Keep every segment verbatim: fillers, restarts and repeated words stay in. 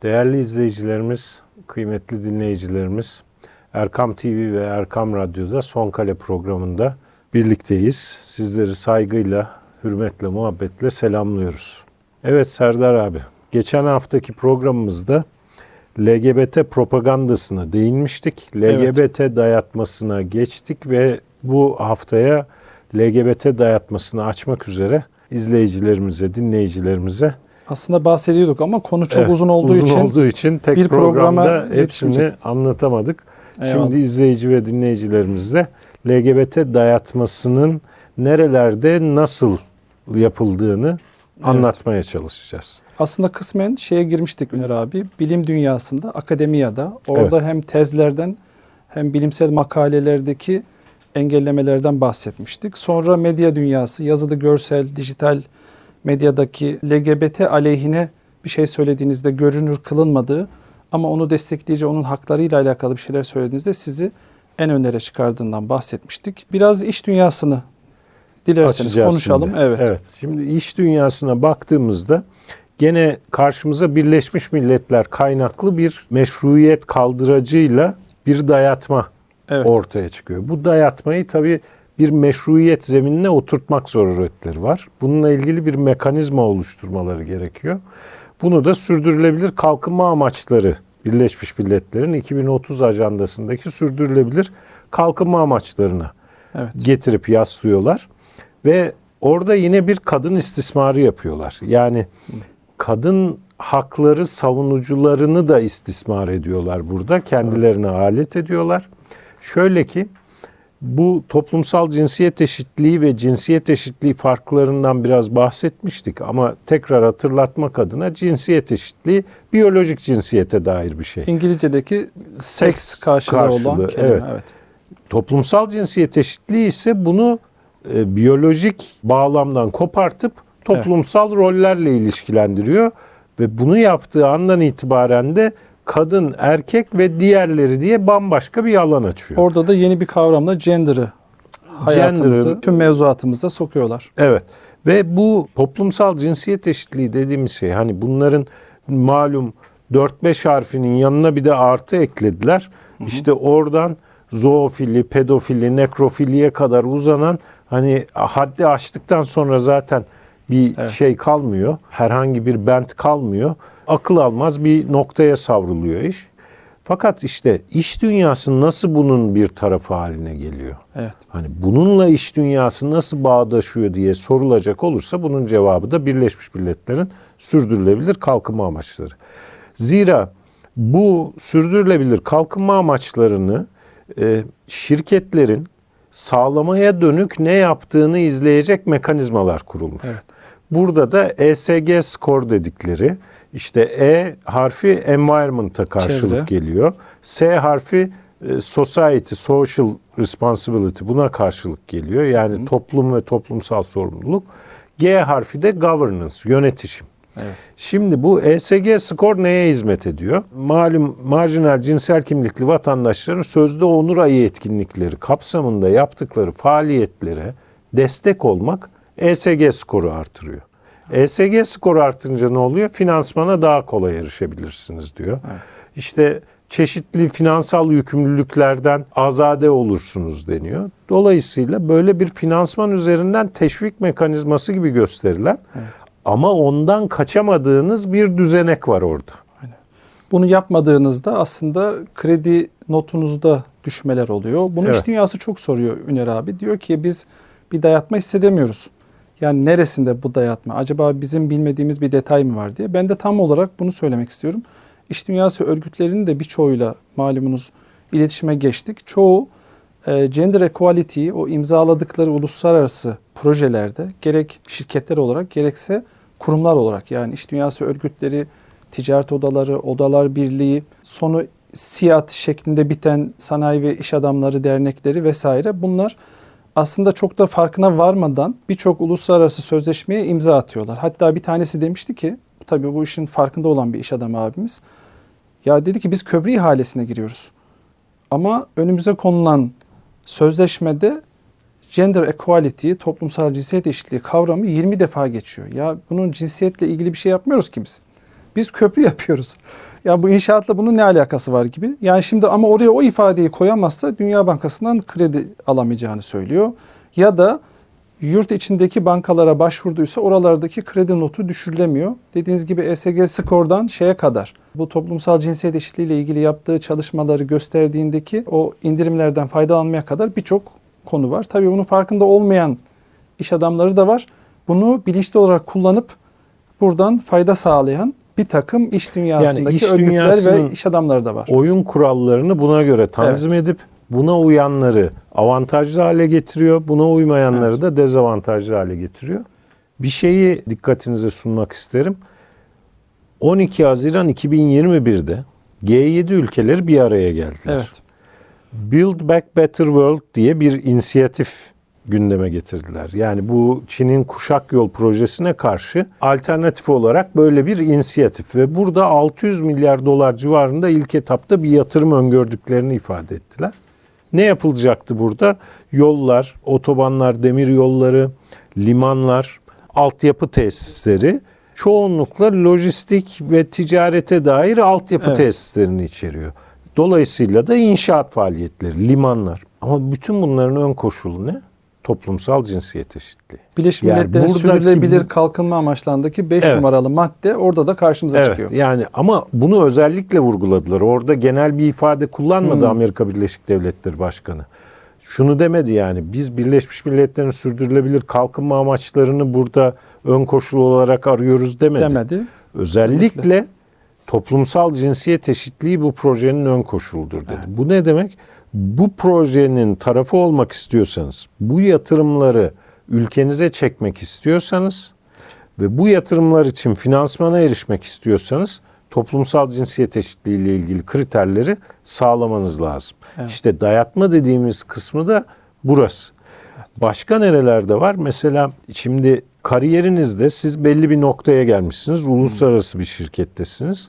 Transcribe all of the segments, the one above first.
Değerli izleyicilerimiz, kıymetli dinleyicilerimiz, Erkam T V ve Erkam Radyo'da Son Kale programında birlikteyiz. Sizleri saygıyla, hürmetle, muhabbetle selamlıyoruz. Evet Serdar abi, geçen haftaki programımızda L G B T propagandasına değinmiştik. L G B T evet. dayatmasına geçtik ve bu haftaya L G B T dayatmasını açmak üzere izleyicilerimize, dinleyicilerimize aslında bahsediyorduk ama konu çok evet, uzun olduğu uzun için olduğu için tek bir programda hepsini anlatamadık. Eyvallah. Şimdi izleyici ve dinleyicilerimizle L G B T dayatmasının nerelerde nasıl yapıldığını evet. anlatmaya çalışacağız. Aslında kısmen şeye girmiştik Üner abi. Bilim dünyasında, akademiyada orada evet. hem tezlerden hem bilimsel makalelerdeki engellemelerden bahsetmiştik. Sonra medya dünyası, yazılı, görsel, dijital medyadaki L G B T aleyhine bir şey söylediğinizde görünür kılınmadığı ama onu destekleyici, onun haklarıyla alakalı bir şeyler söylediğinizde sizi en önlere çıkardığından bahsetmiştik. Biraz iş dünyasını dilerseniz Açacağız konuşalım. Şimdi. Evet. Evet. Şimdi iş dünyasına baktığımızda gene karşımıza Birleşmiş Milletler kaynaklı bir meşruiyet kaldıracıyla bir dayatma evet. ortaya çıkıyor. Bu dayatmayı tabii bir meşruiyet zeminine oturtmak zaruretleri var. Bununla ilgili bir mekanizma oluşturmaları gerekiyor. Bunu da sürdürülebilir kalkınma amaçları Birleşmiş Milletler'in iki bin otuz ajandasındaki sürdürülebilir kalkınma amaçlarına evet. getirip yaslıyorlar. Ve orada yine bir kadın istismarı yapıyorlar. Yani kadın hakları savunucularını da istismar ediyorlar burada. Kendilerine evet. alet ediyorlar. Şöyle ki bu toplumsal cinsiyet eşitliği ve cinsiyet eşitliği farklarından biraz bahsetmiştik ama tekrar hatırlatmak adına cinsiyet eşitliği biyolojik cinsiyete dair bir şey. İngilizce'deki seks karşılığı, karşılığı olan kelime. Evet. evet. Toplumsal cinsiyet eşitliği ise bunu e, biyolojik bağlamdan kopartıp toplumsal evet. rollerle ilişkilendiriyor ve bunu yaptığı andan itibaren de kadın, erkek ve diğerleri diye bambaşka bir alan açıyor. Orada da yeni bir kavramla gender'ı hayatımızı, Gender'ı, tüm mevzuatımıza sokuyorlar. Evet ve bu toplumsal cinsiyet eşitliği dediğimiz şey hani bunların malum dört beş harfinin yanına bir de artı eklediler. Hı hı. İşte oradan zoofili, pedofili, nekrofiliye kadar uzanan hani haddi aştıktan sonra zaten bir evet. şey kalmıyor. Herhangi bir bent kalmıyor. Akıl almaz bir noktaya savruluyor iş. Fakat işte iş dünyası nasıl bunun bir tarafı haline geliyor? Evet. Hani bununla iş dünyası nasıl bağdaşıyor diye sorulacak olursa bunun cevabı da Birleşmiş Milletler'in sürdürülebilir kalkınma amaçları. Zira bu sürdürülebilir kalkınma amaçlarını e, şirketlerin sağlamaya dönük ne yaptığını izleyecek mekanizmalar kurulmuş. Evet. Burada da E S G score dedikleri, işte E harfi environment'a karşılık Çevre. geliyor. S harfi e, society, social responsibility buna karşılık geliyor. Yani Hı. toplum ve toplumsal sorumluluk. G harfi de governance, yönetişim. Evet. Şimdi bu E S G score neye hizmet ediyor? Malum marjinal cinsel kimlikli vatandaşların sözde onur ayı etkinlikleri kapsamında yaptıkları faaliyetlere destek olmak E S G skoru artırıyor. E S G skoru artınca ne oluyor? Finansmana daha kolay erişebilirsiniz diyor. Evet. İşte çeşitli finansal yükümlülüklerden azade olursunuz deniyor. Dolayısıyla böyle bir finansman üzerinden teşvik mekanizması gibi gösterilen evet. ama ondan kaçamadığınız bir düzenek var orada. Aynen. Bunu yapmadığınızda aslında kredi notunuzda düşmeler oluyor. Bunu evet. iş dünyası çok soruyor Üner abi. Diyor ki biz bir dayatma hissedemiyoruz. Yani neresinde bu dayatma? Acaba bizim bilmediğimiz bir detay mı var diye. Ben de tam olarak bunu söylemek istiyorum. İş dünyası örgütlerinin de birçoğuyla malumunuz iletişime geçtik. Çoğu e, gender equality'yi o imzaladıkları uluslararası projelerde gerek şirketler olarak gerekse kurumlar olarak yani iş dünyası örgütleri, ticaret odaları, odalar birliği, sonu SİAD şeklinde biten sanayi ve iş adamları dernekleri vesaire bunlar aslında çok da farkına varmadan birçok uluslararası sözleşmeye imza atıyorlar. Hatta bir tanesi demişti ki, tabii bu işin farkında olan bir iş adamı abimiz. Ya dedi ki biz köprü ihalesine giriyoruz. Ama önümüze konulan sözleşmede gender equality, toplumsal cinsiyet eşitliği kavramı yirmi defa geçiyor. Ya bunun cinsiyetle ilgili bir şey yapmıyoruz ki biz. Biz köprü yapıyoruz. Ya bu inşaatla bunun ne alakası var gibi. Yani şimdi ama oraya o ifadeyi koyamazsa Dünya Bankası'ndan kredi alamayacağını söylüyor. Ya da yurt içindeki bankalara başvurduysa oralardaki kredi notu düşürülemiyor. Dediğiniz gibi E S G skordan şeye kadar, bu toplumsal cinsiyet eşitliği ile ilgili yaptığı çalışmaları gösterdiğindeki o indirimlerden faydalanmaya kadar birçok konu var. Tabii bunun farkında olmayan iş adamları da var. Bunu bilinçli olarak kullanıp buradan fayda sağlayan bir takım iş dünyasındaki yani iş örgütler ve iş adamları da var. Oyun kurallarını buna göre tanzim evet. edip buna uyanları avantajlı hale getiriyor. Buna uymayanları evet. da dezavantajlı hale getiriyor. Bir şeyi dikkatinize sunmak isterim. on iki Haziran iki bin yirmi bir'de G yedi ülkeleri bir araya geldiler. Evet. Build Back Better World diye bir inisiyatif gündeme getirdiler. Yani bu Çin'in Kuşak Yol projesine karşı alternatif olarak böyle bir inisiyatif ve burada altı yüz milyar dolar civarında ilk etapta bir yatırım öngördüklerini ifade ettiler. Ne yapılacaktı burada? Yollar, otobanlar, demir yolları, limanlar, altyapı tesisleri çoğunlukla lojistik ve ticarete dair altyapı evet. tesislerini içeriyor. Dolayısıyla da inşaat faaliyetleri, limanlar. Ama bütün bunların ön koşulu ne? Toplumsal cinsiyet eşitliği. Birleşmiş yani Milletler'in sürdürülebilir kalkınma amaçlarındaki beş evet. numaralı madde orada da karşımıza evet, çıkıyor. Yani ama bunu özellikle vurguladılar. Orada genel bir ifade kullanmadı hmm. Amerika Birleşik Devletleri Başkanı. Şunu demedi yani biz Birleşmiş Milletler'in sürdürülebilir kalkınma amaçlarını burada ön koşul olarak arıyoruz demedi. Demedi. Özellikle Demekle. toplumsal cinsiyet eşitliği bu projenin ön koşuludur dedi. Evet. Bu ne demek? Bu projenin tarafı olmak istiyorsanız, bu yatırımları ülkenize çekmek istiyorsanız ve bu yatırımlar için finansmana erişmek istiyorsanız toplumsal cinsiyet eşitliği ile ilgili kriterleri sağlamanız lazım. Evet. İşte dayatma dediğimiz kısmı da burası. Başka nerelerde var? Mesela şimdi kariyerinizde siz belli bir noktaya gelmişsiniz, uluslararası bir şirkettesiniz.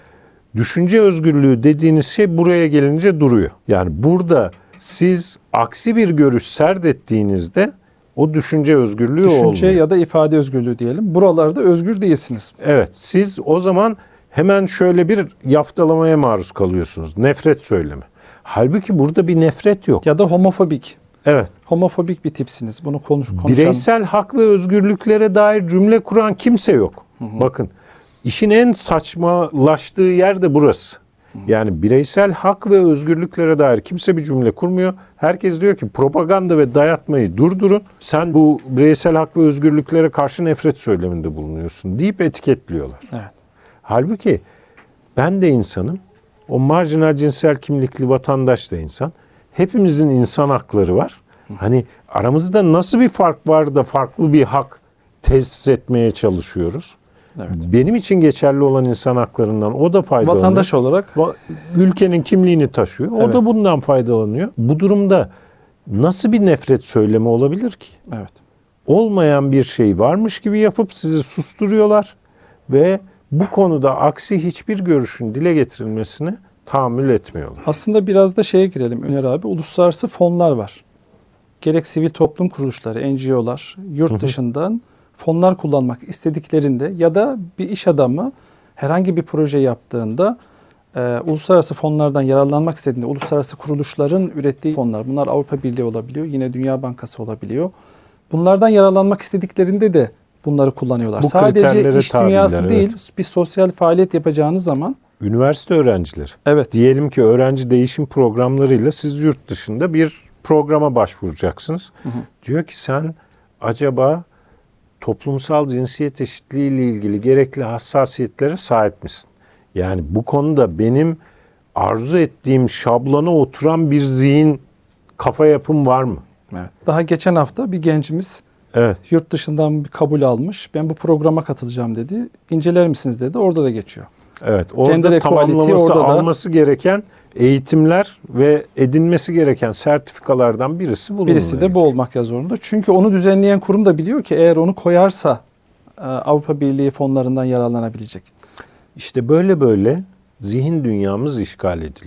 Düşünce özgürlüğü dediğiniz şey buraya gelince duruyor. Yani burada siz aksi bir görüş serdettiğinizde o düşünce özgürlüğü düşünce olmuyor. Düşünce ya da ifade özgürlüğü diyelim. Buralarda özgür değilsiniz. Evet. Siz o zaman hemen şöyle bir yaftalamaya maruz kalıyorsunuz. Nefret söylemi. Halbuki burada bir nefret yok. Ya da homofobik. Evet. Homofobik bir tipsiniz. Bunu konuş konuşalım. Bireysel hak ve özgürlüklere dair cümle kuran kimse yok. Hı hı. Bakın. İşin en saçmalaştığı yer de burası. Yani bireysel hak ve özgürlüklere dair kimse bir cümle kurmuyor. Herkes diyor ki propaganda ve dayatmayı durdurun. Sen bu bireysel hak ve özgürlüklere karşı nefret söyleminde bulunuyorsun deyip etiketliyorlar. Evet. Halbuki ben de insanım. O marjinal cinsel kimlikli vatandaş da insan. Hepimizin insan hakları var. Hani aramızda nasıl bir fark var da farklı bir hak tesis etmeye çalışıyoruz? Evet. Benim için geçerli olan insan haklarından o da faydalanıyor. Vatandaş olarak ülkenin kimliğini taşıyor. O evet. da bundan faydalanıyor. Bu durumda nasıl bir nefret söylemi olabilir ki? Evet. Olmayan bir şey varmış gibi yapıp sizi susturuyorlar ve bu konuda aksi hiçbir görüşün dile getirilmesine tahammül etmiyorlar. Aslında biraz da şeye girelim Üner abi. Uluslararası fonlar var. Gerek sivil toplum kuruluşları, N G O'lar, yurt hı hı. dışından fonlar kullanmak istediklerinde ya da bir iş adamı herhangi bir proje yaptığında e, uluslararası fonlardan yararlanmak istediğinde uluslararası kuruluşların ürettiği fonlar, bunlar Avrupa Birliği olabiliyor, yine Dünya Bankası olabiliyor. Bunlardan yararlanmak istediklerinde de bunları kullanıyorlar. Bu sadece iş tabiler, dünyası evet. değil, bir sosyal faaliyet yapacağınız zaman. Üniversite öğrencileri. Evet. Diyelim ki öğrenci değişim programlarıyla siz yurt dışında bir programa başvuracaksınız. Hı hı. Diyor ki sen acaba toplumsal cinsiyet eşitliği ile ilgili gerekli hassasiyetlere sahip misin? Yani bu konuda benim arzu ettiğim şablona oturan bir zihin, kafa yapım var mı? Evet. Daha geçen hafta bir gencimiz evet. yurt dışından bir kabul almış. Ben bu programa katılacağım dedi. İnceler misiniz dedi. Orada da geçiyor. Evet. Orada tamamlaması, orada alması da, gereken eğitimler ve edinmesi gereken sertifikalardan birisi bununla. Birisi de bu olmak zorunda. Çünkü onu düzenleyen kurum da biliyor ki eğer onu koyarsa Avrupa Birliği fonlarından yararlanabilecek. İşte böyle böyle zihin dünyamız işgal ediliyor.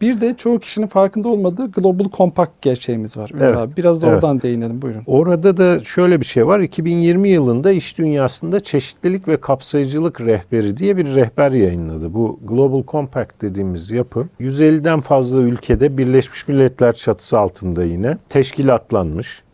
Bir de çoğu kişinin farkında olmadığı Global Compact gerçeğimiz var. Evet. Abi. Biraz da Evet. oradan değinelim. Buyurun. Orada da şöyle bir şey var. iki bin yirmi yılında iş dünyasında çeşitlilik ve kapsayıcılık rehberi diye bir rehber yayınladı. Bu Global Compact dediğimiz yapı yüz elliden fazla ülkede Birleşmiş Milletler çatısı altında yine teşkilatlanmış.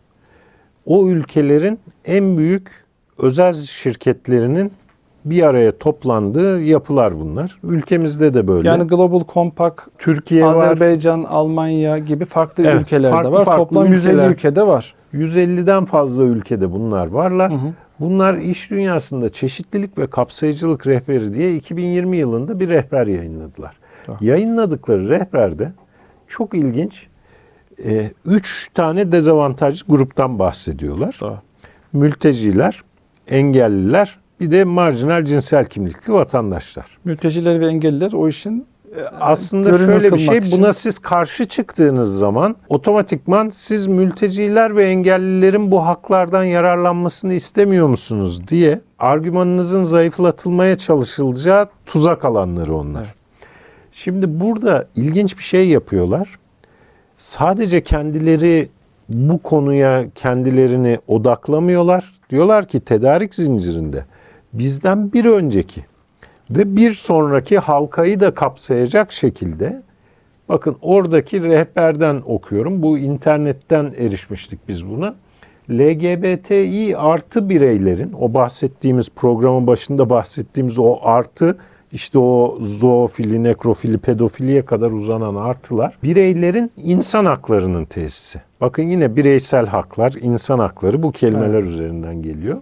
O ülkelerin en büyük özel şirketlerinin bir araya toplandığı yapılar bunlar. Ülkemizde de böyle. Yani Global Compact, Türkiye var. Azerbaycan, Almanya gibi farklı Evet, ülkelerde farklı var. farklı Toplam yüz elli ülkeler. ülkede var. yüz elliden fazla ülkede bunlar varlar. Hı hı. Bunlar iş dünyasında çeşitlilik ve kapsayıcılık rehberi diye iki bin yirmi yılında bir rehber yayınladılar. Tamam. Yayınladıkları rehberde çok ilginç e, üç tane dezavantajlı gruptan bahsediyorlar. Tamam. Mülteciler, engelliler, bir de marjinal cinsel kimlikli vatandaşlar. Mülteciler ve engelliler o işin Aslında görünür şöyle bir şey, kılmak için. buna siz karşı çıktığınız zaman otomatikman siz mülteciler ve engellilerin bu haklardan yararlanmasını istemiyor musunuz diye argümanınızın zayıflatılmaya çalışılacağı tuzak alanları onlar. Evet. Şimdi burada ilginç bir şey yapıyorlar. Sadece kendileri bu konuya kendilerini odaklamıyorlar. Diyorlar ki tedarik zincirinde bizden bir önceki ve bir sonraki halkayı da kapsayacak şekilde, bakın oradaki rehberden okuyorum. Bu internetten erişmiştik biz buna. L G B T İ artı bireylerin, o bahsettiğimiz programın başında bahsettiğimiz o artı, işte o zoofili, nekrofili, pedofiliye kadar uzanan artılar, bireylerin insan haklarının tesisi. Bakın yine bireysel haklar, insan hakları bu kelimeler evet. üzerinden geliyor.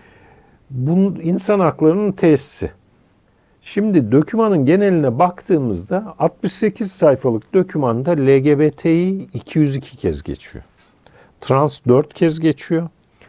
Bunun insan haklarının tesisi. Şimdi dokümanın geneline baktığımızda altmış sekiz sayfalık dokümanda L G B T İ iki yüz iki kez geçiyor. Trans dört kez geçiyor.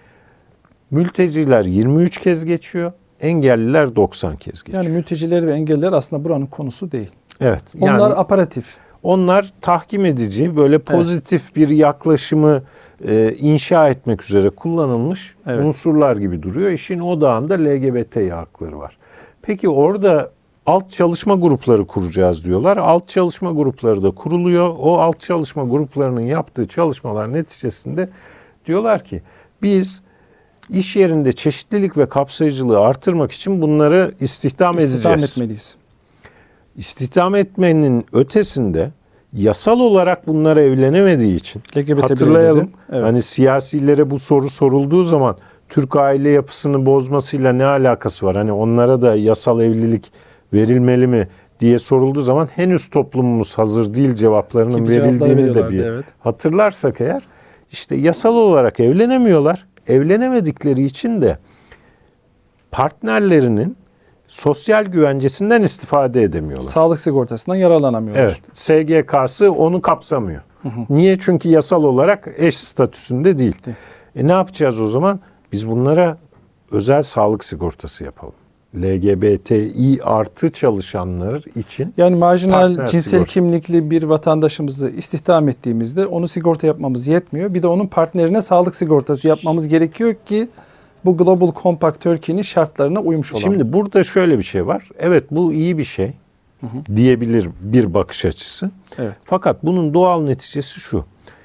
Mülteciler yirmi üç kez geçiyor. Engelliler doksan kez geçiyor. Yani mülteciler ve engelliler aslında buranın konusu değil. Evet. Onlar yani aparatif. Onlar tahkim edici, böyle pozitif evet. bir yaklaşımı e, inşa etmek üzere kullanılmış evet. unsurlar gibi duruyor. İşin odağında L G B T İ hakları var. Peki orada alt çalışma grupları kuracağız diyorlar. Alt çalışma grupları da kuruluyor. O alt çalışma gruplarının yaptığı çalışmalar neticesinde diyorlar ki biz iş yerinde çeşitlilik ve kapsayıcılığı artırmak için bunları istihdam, istihdam edeceğiz. etmeliyiz. İstihdam etmenin ötesinde yasal olarak bunlar evlenemediği için L G B T hatırlayalım. Evet. Hani siyasilere bu soru sorulduğu zaman Türk aile yapısını bozmasıyla ne alakası var? Hani onlara da yasal evlilik verilmeli mi diye sorulduğu zaman henüz toplumumuz hazır değil cevaplarının Gibi verildiğini de bir evet. hatırlarsak eğer, işte yasal olarak evlenemiyorlar. Evlenemedikleri için de partnerlerinin sosyal güvencesinden istifade edemiyorlar. Sağlık sigortasından yararlanamıyorlar. Evet. S G K'sı onu kapsamıyor. Hı hı. Niye? Çünkü yasal olarak eş statüsünde değil. değil. E ne yapacağız o zaman? Biz bunlara özel sağlık sigortası yapalım. L G B T İ artı çalışanlar için. Yani marjinal cinsel sigorta. kimlikli bir vatandaşımızı istihdam ettiğimizde onu sigorta yapmamız yetmiyor. Bir de onun partnerine sağlık sigortası yapmamız gerekiyor ki bu Global Compact Turkey'nin şartlarına uymuş olalım. Şimdi burada şöyle bir şey var. Evet, bu iyi bir şey hı hı. diyebilir bir bakış açısı. Evet. Fakat bunun doğal neticesi şu.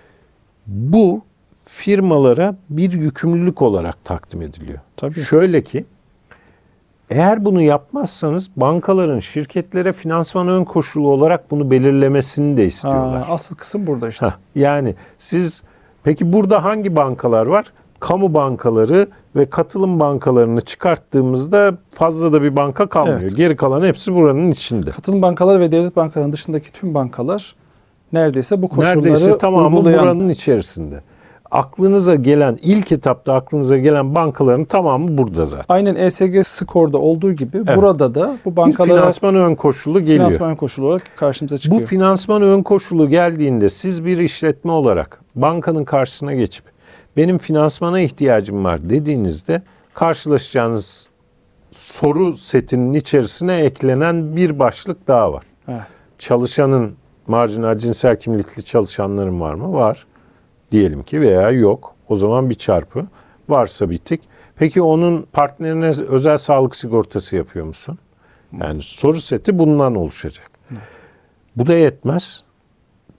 Bu firmalara bir yükümlülük olarak takdim ediliyor. Tabii. Şöyle ki, eğer bunu yapmazsanız bankaların şirketlere finansman ön koşulu olarak bunu belirlemesini de istiyorlar. Ha, asıl kısım burada işte. Heh, yani siz, peki burada hangi bankalar var? Kamu bankaları ve katılım bankalarını çıkarttığımızda fazla da bir banka kalmıyor. Evet. Geri kalan hepsi buranın içinde. Katılım bankaları ve devlet bankalarının dışındaki tüm bankalar neredeyse bu koşulları neredeyse tamamı uygulayan... buranın içerisinde. Aklınıza gelen, ilk etapta aklınıza gelen bankaların tamamı burada zaten. Aynen E S G Skor'da olduğu gibi evet. burada da bu bankalara bir finansman ön koşulu geliyor. Finansman ön koşulu olarak karşımıza çıkıyor. Bu finansman ön koşulu geldiğinde siz bir işletme olarak bankanın karşısına geçip benim finansmana ihtiyacım var dediğinizde karşılaşacağınız soru setinin içerisine eklenen bir başlık daha var. Evet. Çalışanın, marjinal cinsel kimlikli çalışanların var mı? Var. Diyelim ki veya yok. O zaman bir çarpı. Varsa bitik. Peki onun partnerine özel sağlık sigortası yapıyor musun? Yani soru seti bundan oluşacak. Bu da yetmez.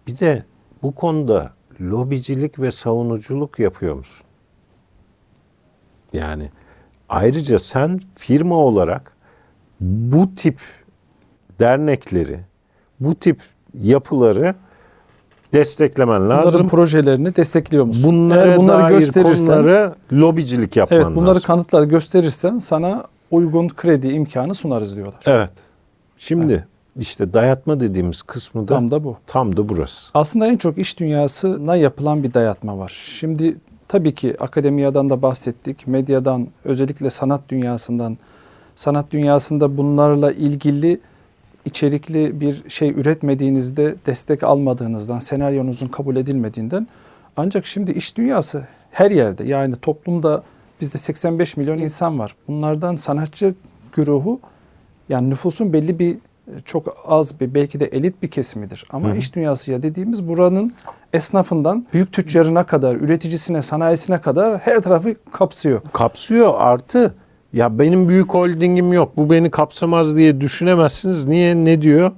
Bir de bu konuda lobicilik ve savunuculuk yapıyor musun? Yani ayrıca sen firma olarak bu tip dernekleri, bu tip yapıları desteklemen lazım. Bunların projelerini destekliyor musun? Bunlara Eğer bunları dair gösterirsen, konulara lobicilik yapman evet, lazım. bunları kanıtlar gösterirsen sana uygun kredi imkanı sunarız diyorlar. Evet. Şimdi evet. işte dayatma dediğimiz kısmı da tam da bu. Tam da burası. Aslında en çok iş dünyasına yapılan bir dayatma var. Şimdi tabii ki akademiyadan da bahsettik, medyadan, özellikle sanat dünyasından. Sanat dünyasında bunlarla ilgili içerikli bir şey üretmediğinizde, destek almadığınızdan, senaryonuzun kabul edilmediğinden. Ancak şimdi iş dünyası her yerde, yani toplumda bizde seksen beş milyon insan var. Bunlardan sanatçı güruhu, yani nüfusun belli bir, çok az bir, belki de elit bir kesimidir. Ama Hı. iş dünyası ya dediğimiz buranın esnafından büyük tüccarına kadar, üreticisine, sanayisine kadar her tarafı kapsıyor. Kapsıyor, artı ya benim büyük holdingim yok, bu beni kapsamaz diye düşünemezsiniz. Niye? Ne diyor?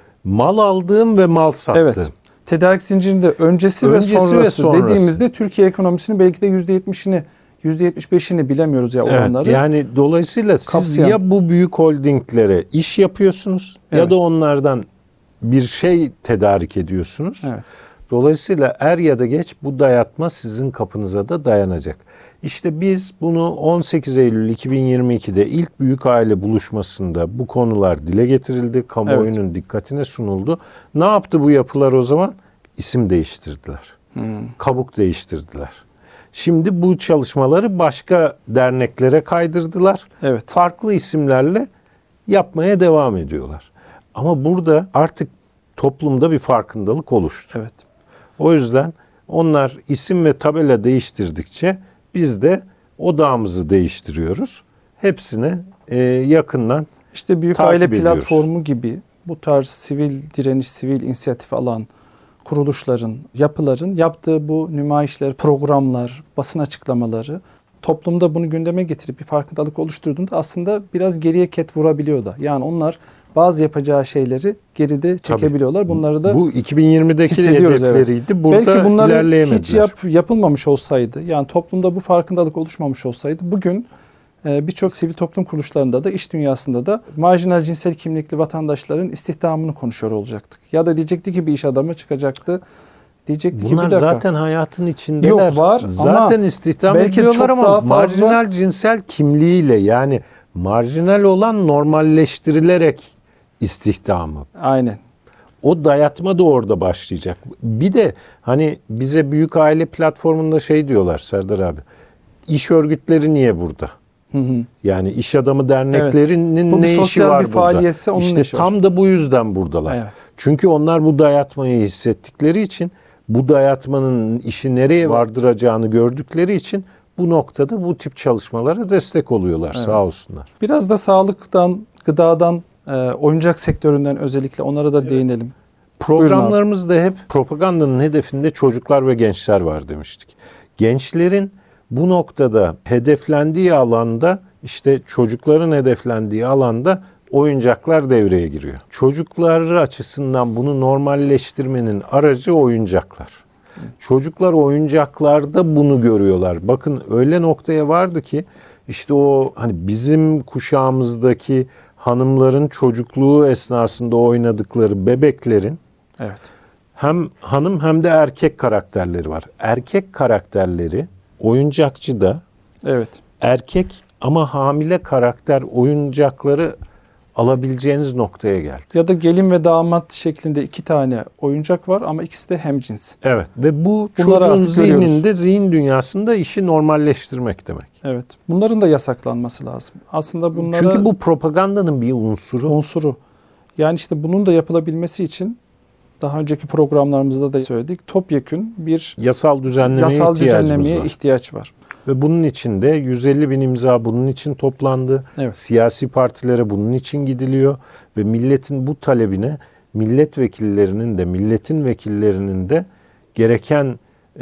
Mal aldığım ve mal sattığım. Evet. Tedarik zincirinde öncesi, öncesi ve, sonrası ve sonrası dediğimizde Türkiye ekonomisinin belki de yüzde yetmişini, yüzde yetmiş beşini bilemiyoruz ya oranları. Evet, yani dolayısıyla siz kapsayan. Ya bu büyük holdinglere iş yapıyorsunuz evet. ya da onlardan bir şey tedarik ediyorsunuz. Evet. Dolayısıyla er ya da geç bu dayatma sizin kapınıza da dayanacak. İşte biz bunu on sekiz Eylül iki bin yirmi ikide ilk büyük aile buluşmasında bu konular dile getirildi. Kamuoyunun evet. dikkatine sunuldu. Ne yaptı bu yapılar o zaman? İsim değiştirdiler. Hmm. Kabuk değiştirdiler. Şimdi bu çalışmaları başka derneklere kaydırdılar. Evet. Farklı isimlerle yapmaya devam ediyorlar. Ama burada artık toplumda bir farkındalık oluştu. Evet. O yüzden onlar isim ve tabela değiştirdikçe biz de odağımızı değiştiriyoruz. Hepsine e, yakından İşte Büyük Aile ediyoruz. Platformu gibi bu tarz sivil direniş, sivil inisiyatif alan kuruluşların, yapıların yaptığı bu nümayişler, programlar, basın açıklamaları toplumda bunu gündeme getirip bir farkındalık oluşturduğunda aslında biraz geriye ket vurabiliyor da. Yani onlar bazı yapacağı şeyleri geride çekebiliyorlar. Tabii. Bunları da bu iki bin yirmideki hedefleriydi. Evet. Burada belki bunları ilerleyemediler. Hiç yap, yapılmamış olsaydı, yani toplumda bu farkındalık oluşmamış olsaydı bugün e, birçok sivil toplum kuruluşlarında da, iş dünyasında da marjinal cinsel kimlikli vatandaşların istihdamını konuşuyor olacaktık. Ya da diyecekti ki bir iş adamı çıkacaktı. Diyecekti Bunlar ki bir dakika. zaten hayatın içindeler. Yok, var zaten ama istihdam belki ediyorlar ama fazla marjinal cinsel kimliğiyle, yani marjinal olan normalleştirilerek istihdamı. Aynen. O dayatma da orada başlayacak. Bir de hani bize Büyük Aile Platformu'nda şey diyorlar Serdar abi. İş örgütleri niye burada? Hı hı. Yani iş adamı derneklerinin evet. ne işi var bir burada? Onun işte işi tam var. da bu yüzden buradalar. Evet. Çünkü onlar bu dayatmayı hissettikleri için, bu dayatmanın işi nereye vardıracağını gördükleri için bu noktada bu tip çalışmalara destek oluyorlar. Evet. Sağ olsunlar. Biraz da sağlıktan, gıdadan, e, oyuncak sektöründen özellikle onlara da evet. değinelim. Programlarımızda hep propagandanın hedefinde çocuklar ve gençler var demiştik. Gençlerin bu noktada hedeflendiği alanda, işte çocukların hedeflendiği alanda oyuncaklar devreye giriyor. Çocuklar açısından bunu normalleştirmenin aracı oyuncaklar. Çocuklar oyuncaklarda bunu görüyorlar. Bakın öyle noktaya vardı ki işte o hani bizim kuşağımızdaki hanımların çocukluğu esnasında oynadıkları bebeklerin evet. hem hanım hem de erkek karakterleri var. Erkek karakterleri oyuncakçıda evet. erkek ama hamile karakter oyuncakları alabileceğiniz noktaya geldi. Ya da gelin ve damat şeklinde iki tane oyuncak var ama ikisi de hemcins. Evet ve bu bunları çocuğun zihninde, zihin dünyasında işi normalleştirmek demek. Evet. Bunların da yasaklanması lazım. Aslında bunlara... Çünkü bu propagandanın bir unsuru. Unsuru. Yani işte bunun da yapılabilmesi için daha önceki programlarımızda da söyledik. Topyekün bir yasal düzenlemeye, yasal düzenlemeye var. ihtiyaç var. Ve bunun için de yüz elli bin imza bunun için toplandı. Evet. Siyasi partilere bunun için gidiliyor. Ve milletin bu talebine milletvekillerinin de milletin vekillerinin de gereken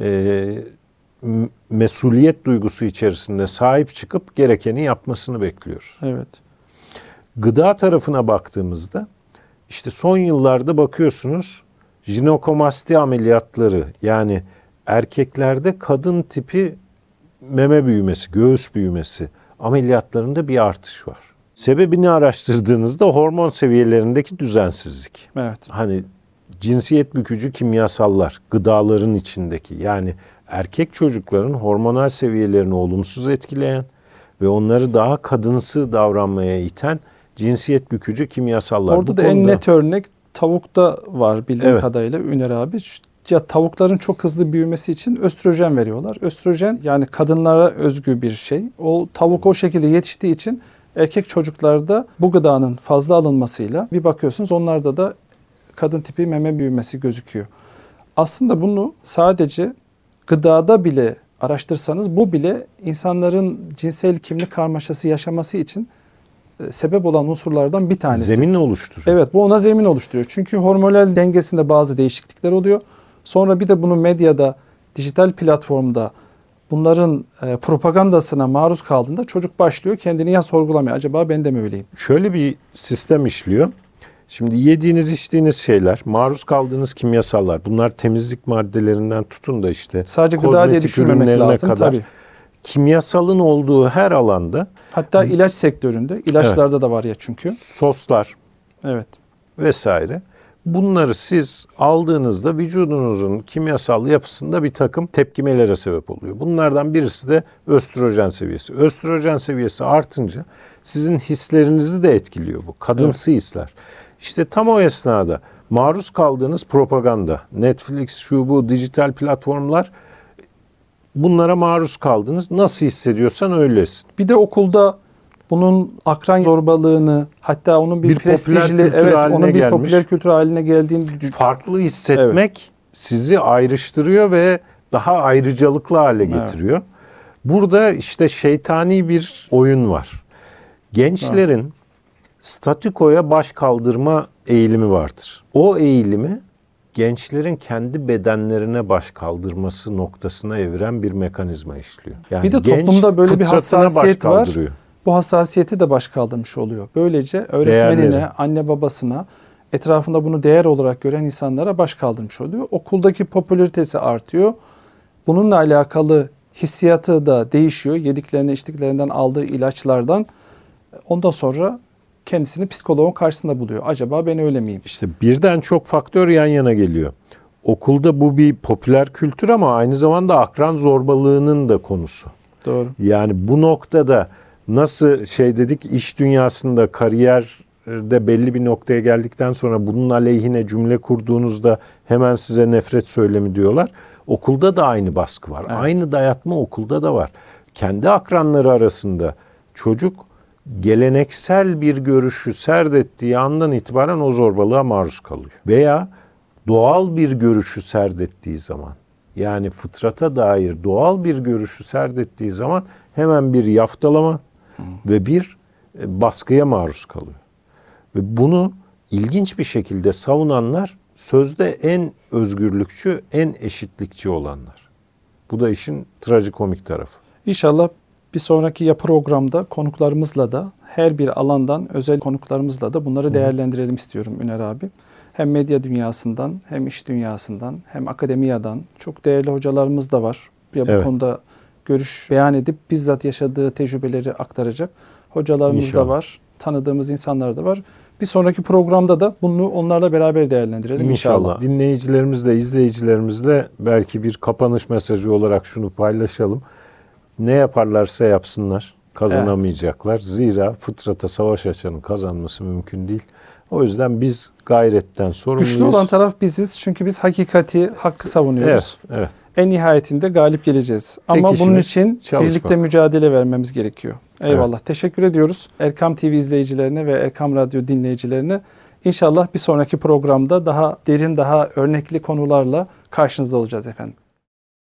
e, mesuliyet duygusu içerisinde sahip çıkıp gerekeni yapmasını bekliyoruz. Evet. Gıda tarafına baktığımızda işte son yıllarda bakıyorsunuz Jinekomasti ameliyatları, yani erkeklerde kadın tipi meme büyümesi, göğüs büyümesi ameliyatlarında bir artış var. Sebebini araştırdığınızda hormon seviyelerindeki düzensizlik. Evet. Hani cinsiyet bükücü kimyasallar, gıdaların içindeki, yani erkek çocukların hormonal seviyelerini olumsuz etkileyen ve onları daha kadınsı davranmaya iten cinsiyet bükücü kimyasallar. Orada Bu da konuda... en net örnek tavukta var bildiğim Evet. kadarıyla Üner abi. Ya tavukların çok hızlı büyümesi için östrojen veriyorlar. Östrojen yani kadınlara özgü bir şey. O tavuk o şekilde yetiştiği için erkek çocuklarda bu gıdanın fazla alınmasıyla bir bakıyorsunuz onlarda da kadın tipi meme büyümesi gözüküyor. Aslında bunu sadece gıdada bile araştırsanız bu bile insanların cinsel kimlik karmaşası yaşaması için e, sebep olan unsurlardan bir tanesi. Zemin oluşturuyor. Evet, bu ona zemin oluşturuyor. Çünkü hormonal dengesinde bazı değişiklikler oluyor. Sonra bir de bunu medyada, dijital platformda bunların e, propagandasına maruz kaldığında çocuk başlıyor kendini ya sorgulamaya. Acaba ben de mi öyleyim? Şöyle bir sistem işliyor. Şimdi yediğiniz, içtiğiniz şeyler, maruz kaldığınız kimyasallar, bunlar temizlik maddelerinden tutun da işte Sadece gıda diye kozmetik düşünmemek ürünlerine lazım kadar tabii. kimyasalın olduğu her alanda, Hatta ilaç sektöründe, ilaçlarda da var ya çünkü. soslar Evet. vesaire. Bunları siz aldığınızda vücudunuzun kimyasal yapısında bir takım tepkimelere sebep oluyor. Bunlardan birisi de östrojen seviyesi. Östrojen seviyesi artınca sizin hislerinizi de etkiliyor bu. Kadınsı evet. hisler. İşte tam o esnada maruz kaldığınız propaganda, Netflix, şu bu dijital platformlar, bunlara maruz kaldınız. Nasıl hissediyorsan öylesin. Bir de okulda bunun akran zorbalığını, hatta onun bir, bir prestijli, evet, onun bir gelmiş. popüler kültür haline geldiğini farklı hissetmek evet. sizi ayrıştırıyor ve daha ayrıcalıklı hale getiriyor. Evet. Burada işte şeytani bir oyun var. Gençlerin evet. statükoya baş kaldırma eğilimi vardır. O eğilimi gençlerin kendi bedenlerine baş kaldırması noktasına eviren bir mekanizma işliyor. Yani bir de toplumda böyle bir hassasiyet var. Kaldırıyor. Bu hassasiyeti de baş kaldırmış oluyor. Böylece öğretmenine, Değerleri. anne babasına, etrafında bunu değer olarak gören insanlara baş kaldırmış oluyor. Okuldaki popülaritesi artıyor. Bununla alakalı hissiyatı da değişiyor. Yediklerine, içtiklerinden aldığı ilaçlardan. Ondan sonra kendisini psikoloğun karşısında buluyor. Acaba ben öyle miyim? İşte birden çok faktör yan yana geliyor. Okulda bu bir popüler kültür ama aynı zamanda akran zorbalığının da konusu. Doğru. Yani bu noktada nasıl şey dedik, iş dünyasında, kariyerde belli bir noktaya geldikten sonra bunun aleyhine cümle kurduğunuzda hemen size nefret söylemi diyorlar. Okulda da aynı baskı var. Evet. Aynı dayatma okulda da var. Kendi akranları arasında çocuk geleneksel bir görüşü serdettiği andan itibaren o zorbalığa maruz kalıyor. Veya doğal bir görüşü serdettiği zaman, yani fıtrata dair doğal bir görüşü serdettiği zaman hemen bir yaftalama Hı. ve bir baskıya maruz kalıyor. Ve bunu ilginç bir şekilde savunanlar sözde en özgürlükçü, en eşitlikçi olanlar. Bu da işin trajikomik tarafı. İnşallah bir sonraki ya programda konuklarımızla da her bir alandan özel konuklarımızla da bunları değerlendirelim istiyorum Üner abi. Hem medya dünyasından, hem iş dünyasından, hem akademiyadan çok değerli hocalarımız da var. Ya bu evet. konuda görüş beyan edip bizzat yaşadığı tecrübeleri aktaracak hocalarımız İnşallah. da var. Tanıdığımız insanlar da var. Bir sonraki programda da bunu onlarla beraber değerlendirelim inşallah. inşallah. Dinleyicilerimizle, izleyicilerimizle belki bir kapanış mesajı olarak şunu paylaşalım. Ne yaparlarsa yapsınlar, kazanamayacaklar. Evet. Zira fıtrata savaş açanın kazanması mümkün değil. O yüzden biz gayretten sorumluyuz. Güçlü olan taraf biziz. Çünkü biz hakikati, hakkı savunuyoruz. Evet, evet. En nihayetinde galip geleceğiz. Tek Ama bunun için çalışmak. birlikte mücadele vermemiz gerekiyor. Eyvallah. Evet. Teşekkür ediyoruz Erkam T V izleyicilerine ve Erkam Radyo dinleyicilerine. İnşallah bir sonraki programda daha derin, daha örnekli konularla karşınızda olacağız efendim.